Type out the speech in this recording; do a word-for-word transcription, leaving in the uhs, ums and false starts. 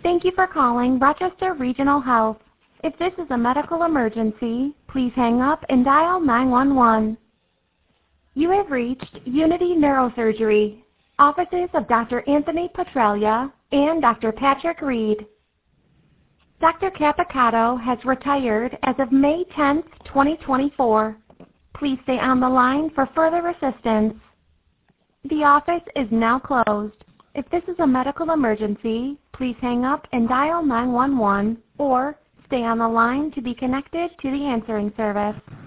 Thank you for calling Rochester Regional Health. If this is a medical emergency, please hang up and dial nine one one. You have reached Unity Neurosurgery, offices of Doctor Anthony Petralia and Doctor Patrick Reed. Doctor Capicato has retired as of May tenth, twenty twenty-four. Please stay on the line for further assistance. The office is now closed. If this is a medical emergency, please hang up and dial nine one one or stay on the line to be connected to the answering service.